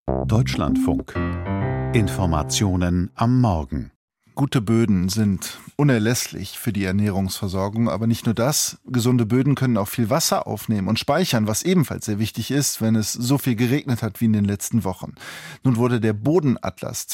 Deutschlandfunk. Informationen am Morgen. Gute Böden sind unerlässlich für die Ernährungsversorgung, aber nicht nur das. Gesunde Böden können auch viel Wasser aufnehmen und speichern, was ebenfalls sehr wichtig ist, wenn es so viel geregnet hat wie in den letzten Wochen. Nun wurde der Bodenatlas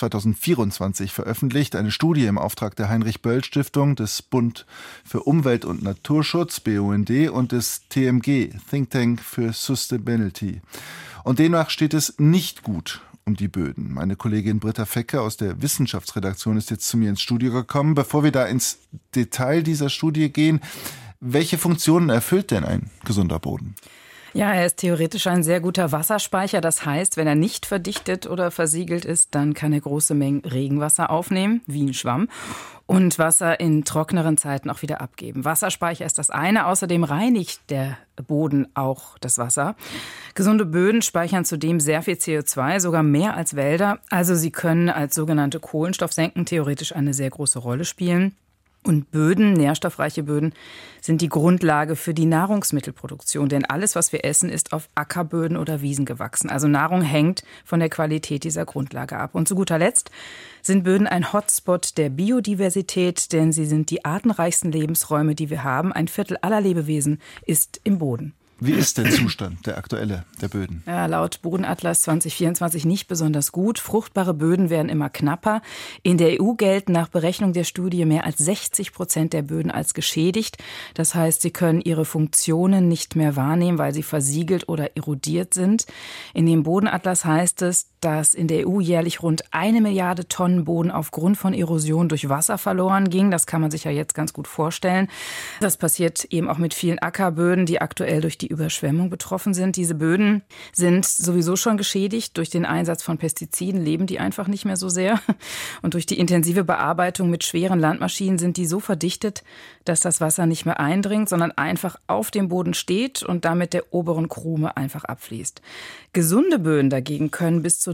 2024 veröffentlicht, eine Studie im Auftrag der Heinrich-Böll-Stiftung, des Bund für Umwelt und Naturschutz, BUND, und des TMG, Think Tank für Sustainability. Und demnach steht es nicht gut um die Böden. Meine Kollegin Britta Fecke aus der Wissenschaftsredaktion ist jetzt zu mir ins Studio gekommen. Bevor wir da ins Detail dieser Studie gehen, welche Funktionen erfüllt denn ein gesunder Boden? Ja, er ist theoretisch ein sehr guter Wasserspeicher. Das heißt, wenn er nicht verdichtet oder versiegelt ist, dann kann er große Mengen Regenwasser aufnehmen, wie ein Schwamm, und Wasser in trockeneren Zeiten auch wieder abgeben. Wasserspeicher ist das eine. Außerdem reinigt der Boden auch das Wasser. Gesunde Böden speichern zudem sehr viel CO2, sogar mehr als Wälder. Also sie können als sogenannte Kohlenstoffsenken theoretisch eine sehr große Rolle spielen. Und Böden, nährstoffreiche Böden, sind die Grundlage für die Nahrungsmittelproduktion. Denn alles, was wir essen, ist auf Ackerböden oder Wiesen gewachsen. Also Nahrung hängt von der Qualität dieser Grundlage ab. Und zu guter Letzt sind Böden ein Hotspot der Biodiversität, denn sie sind die artenreichsten Lebensräume, die wir haben. Ein Viertel aller Lebewesen ist im Boden. Wie ist der Zustand, der aktuelle, der Böden? Ja, laut Bodenatlas 2024 nicht besonders gut. Fruchtbare Böden werden immer knapper. In der EU gelten nach Berechnung der Studie mehr als 60% der Böden als geschädigt. Das heißt, sie können ihre Funktionen nicht mehr wahrnehmen, weil sie versiegelt oder erodiert sind. In dem Bodenatlas heißt es, dass in der EU jährlich rund 1 Milliarde Tonnen Boden aufgrund von Erosion durch Wasser verloren ging. Das kann man sich ja jetzt ganz gut vorstellen. Das passiert eben auch mit vielen Ackerböden, die aktuell durch die Überschwemmung betroffen sind. Diese Böden sind sowieso schon geschädigt. Durch den Einsatz von Pestiziden leben die einfach nicht mehr so sehr. Und durch die intensive Bearbeitung mit schweren Landmaschinen sind die so verdichtet, dass das Wasser nicht mehr eindringt, sondern einfach auf dem Boden steht und damit der oberen Krume einfach abfließt. Gesunde Böden dagegen können bis zu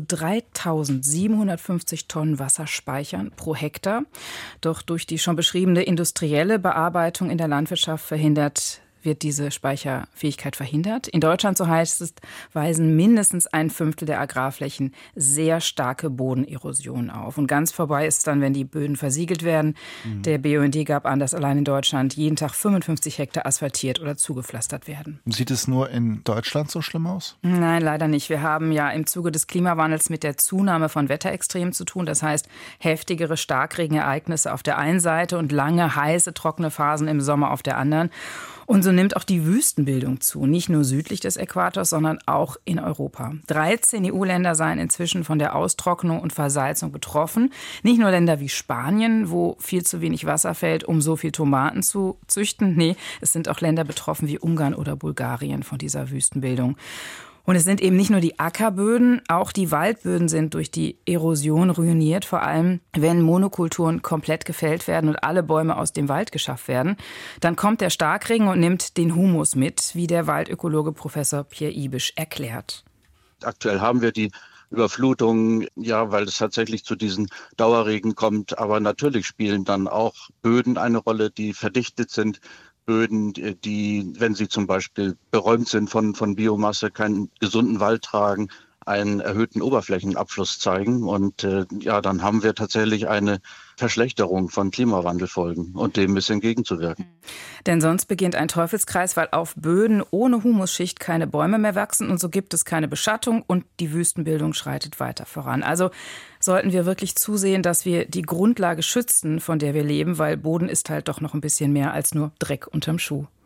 3.750 Tonnen Wasser speichern pro Hektar. Doch durch die schon beschriebene industrielle Bearbeitung in der Landwirtschaft wird diese Speicherfähigkeit verhindert. In Deutschland, so heißt es, weisen mindestens 1/5 der Agrarflächen sehr starke Bodenerosion auf. Und ganz vorbei ist es dann, wenn die Böden versiegelt werden. Der BUND gab an, dass allein in Deutschland jeden Tag 55 Hektar asphaltiert oder zugepflastert werden. Sieht es nur in Deutschland so schlimm aus? Nein, leider nicht. Wir haben ja im Zuge des Klimawandels mit der Zunahme von Wetterextremen zu tun. Das heißt, heftigere Starkregenereignisse auf der einen Seite und lange, heiße, trockene Phasen im Sommer auf der anderen. Und so nimmt auch die Wüstenbildung zu, nicht nur südlich des Äquators, sondern auch in Europa. 13 EU-Länder seien inzwischen von der Austrocknung und Versalzung betroffen. Nicht nur Länder wie Spanien, wo viel zu wenig Wasser fällt, um so viel Tomaten zu züchten. Nee, es sind auch Länder betroffen wie Ungarn oder Bulgarien von dieser Wüstenbildung. Und es sind eben nicht nur die Ackerböden, auch die Waldböden sind durch die Erosion ruiniert, vor allem wenn Monokulturen komplett gefällt werden und alle Bäume aus dem Wald geschafft werden. Dann kommt der Starkregen und nimmt den Humus mit, wie der Waldökologe Professor Pierre Ibisch erklärt. Aktuell haben wir die Überflutungen, ja, weil es tatsächlich zu diesen Dauerregen kommt. Aber natürlich spielen dann auch Böden eine Rolle, die verdichtet sind. Böden, die, wenn sie zum Beispiel beräumt sind von Biomasse, keinen gesunden Wald tragen, einen erhöhten Oberflächenabfluss zeigen. Und dann haben wir tatsächlich eine Verschlechterung von Klimawandelfolgen und dem ist entgegenzuwirken. Denn sonst beginnt ein Teufelskreis, weil auf Böden ohne Humusschicht keine Bäume mehr wachsen und so gibt es keine Beschattung und die Wüstenbildung schreitet weiter voran. Also sollten wir wirklich zusehen, dass wir die Grundlage schützen, von der wir leben, weil Boden ist halt doch noch ein bisschen mehr als nur Dreck unterm Schuh.